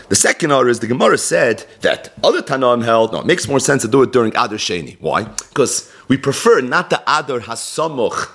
The second order is the Gemara said that other Tanaim held, no, it makes more sense to do it during Adar Sheni. Why? Because we prefer not the Adar Hasamuch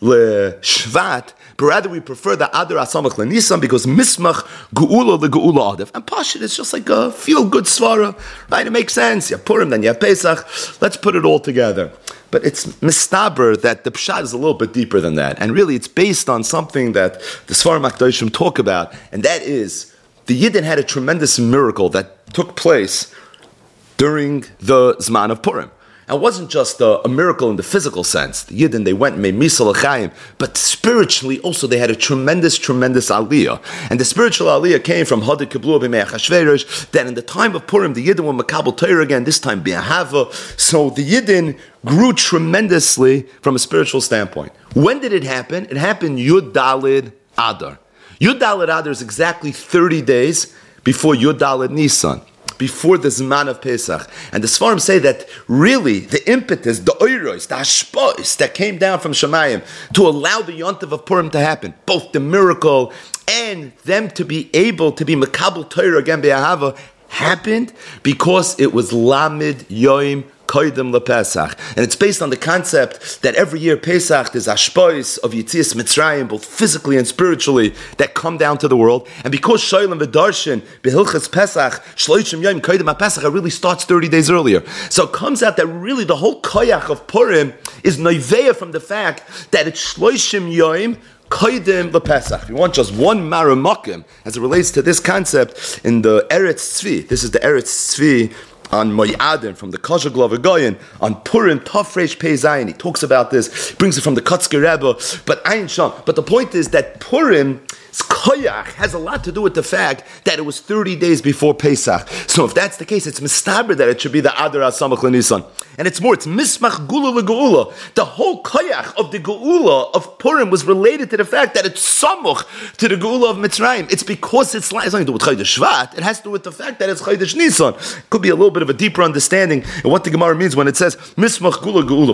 le-Shvat, but rather we prefer the Adar Hasamuch le-Nisan because Mismach Geula le-Geula Adif. And Pashit is just like a feel-good svara, right? It makes sense. You have Purim, then you have Pesach. Let's put it all together. But it's mistaber that the pshat is a little bit deeper than that. And really it's based on something that the Svarim HaKadoshim talk about, and that is the Yidden had a tremendous miracle that took place during the Zman of Purim. And it wasn't just a miracle in the physical sense. The Yidden, they went and made Misa L'chaim, but spiritually also they had a tremendous aliyah. And the spiritual aliyah came from Hadar Kiblu B'mei Achashverosh, that in the time of Purim, the Yidden were Makabel Torah again, this time B'ahava. So the Yidden grew tremendously from a spiritual standpoint. When did it happen? It happened Yud Dalid Adar. Yud Daled Adar is exactly 30 days before Yud Daled Nisan, before the Zman of Pesach. And the Sfarim say that really the impetus, the oiros, the hashpos that came down from Shemayim to allow the Yontav of Purim to happen, both the miracle and them to be able to be Makabel Torah again Be'ahava, happened because it was Lamed Yoim Koydem LePesach. And it's based on the concept that every year Pesach there's ashpois of Yitzias Mitzrayim, both physically and spiritually, that come down to the world. And because Shoylem V'Darshan Behilchas Pesach Shloishim Yom Koydem HaPesach really starts 30 days earlier. So it comes out that really the whole koyach of Purim is noiveya from the fact that it's Shloishim Yom Koydem LePesach. If you want just one maramakim as it relates to this concept in the Eretz Tzvi, this is the Eretz Tzvi on Moyadim, from the Kosher Glover Goyen, on Purim, Tafresh Pei Zayin. He talks about this, he brings it from the Kotzker Rebbe, but Ayin Sham. But the point is that Purim's koyach has a lot to do with the fact that it was 30 days before Pesach. So if that's the case, it's mistaber that it should be the Adar HaSamach LeNisan. And it's more, it's Mismach Gula LeGeula. The whole koyach of the Geula of Purim was related to the fact that it's Samuch to the Geula of Mitzrayim. It's because it's nothing to do with Chodesh Shvat. It has to do with the fact that it's Chodesh Nisan. Could be a little bit of a deeper understanding of what the Gemara means when it says Mismach Gula Geula.